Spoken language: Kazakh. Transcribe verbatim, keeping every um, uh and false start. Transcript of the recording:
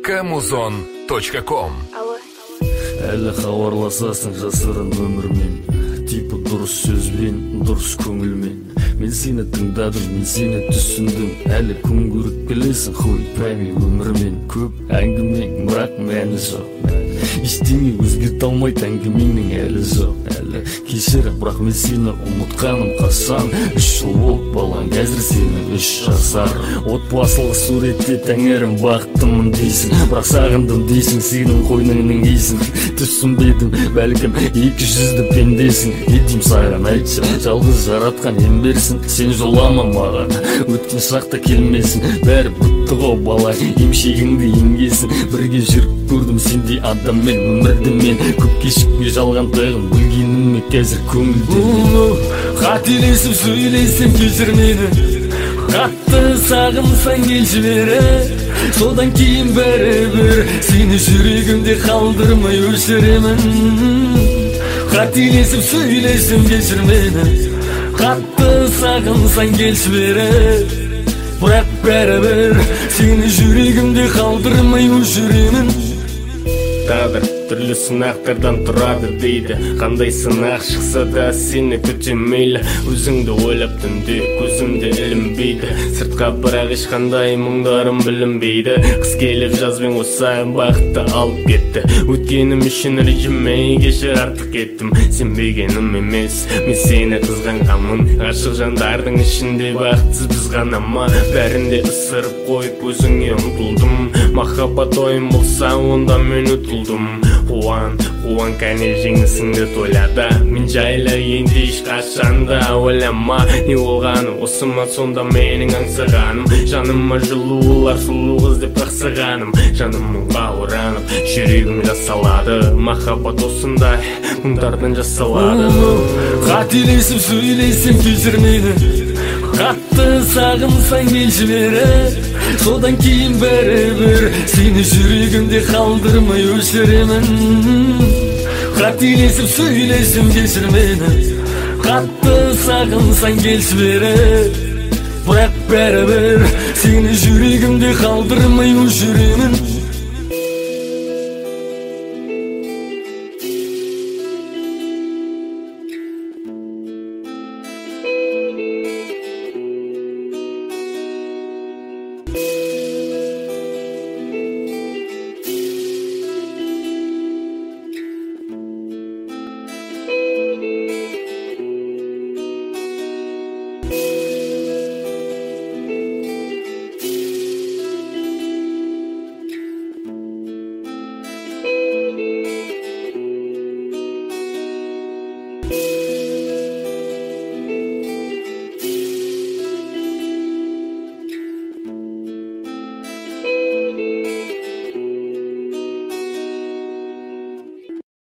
камузон точка ком. Әлі хабарласасың жасырын өмірмен, типі дұрыс сөзбен, дұрыс көңілмен. Мен сені тыңдадым, мен сені түсіндім. Әлі күн көріп келесің, хуй пәми өмірмен. Көп әңгімең, бірақ мәні жоқ. Ештеңе өзгерте алмайды әңгімеңнің әлі жоқ. Әлі кешір, бірақ мен сені ұмытқаным қашан. Үш жыл болып балаң, қазір сенің үш жасар. Отбасылық суретте тәңірім бақыттымын дейсің, бірақ сағындым дейсің, сенің қойныңның исің. Түсінбедім, бәлкім екі жүзді пендесің. Не дейм саған айтшы, жалғыз жаратқан ем берсін. Сен жолама маған, өткен шақта келмесін. Бәрі бұтты ғой бала, емшегіңді еңгесін. Бірге жүріп көрдім сендей адаммен, өмірді мен. Көп кешікпей жалғандығын білгенім ме қазір көңілден. Қателесіп сөйлесем кешір мені, қатты сағынсаң келші бері. Содан кейін бәрібір сені жүрегімде қалдырмай өшіремін. Қателесіп сөйлесем кешір мені, қатты сағынсаң келші бері. Бірақ бәрібір сені жүрегімде қалдырмай өшіремін. Тағдыр түрлі сынақтардан тұрады дейді, қандай сынақ шықса да сені күтемейлі. Өзіңді ойлап түнде көзімде ілінбейді, сыртқа бірақ ешқандай мұңдарым білінбейді. Қыс келіп жазбен қосайын бақытты алып кетті, өткенім үшін ренжімей кешір артық кеттім. Сенбегенім емес, мен сені қызғанғанмын. Ғашық жандардың ішінде бақытсыз біз ғана ма? Бәрінде ысырып қойып өзіңе ұмтылдым. Махаббат ойын болса онда мен ұтылдым. Қуан, қуан кәне жеңісіңді тойлада. Мен жайлы енді ешқашанда ойлама, не болғаны осы ма сонда менің аңсағаным. Жаныма жылулар сұлу қыз деп қақсағаным. Жанымның бауыранып жүрегім жасалады. Махаббат осындай мұңдардан жасалады. Қателесіп сөйлесем кешір мені, қатты сағынсаң келші бері. Содан кейін бәрібір сені жүрегімде қалдырмай өшіремін. Қателесіп сөйлесем кешір мені, қатты сағынсаң келші бері. Бірақ бәрібір сені жүрегімде қалдырмай өшіремін.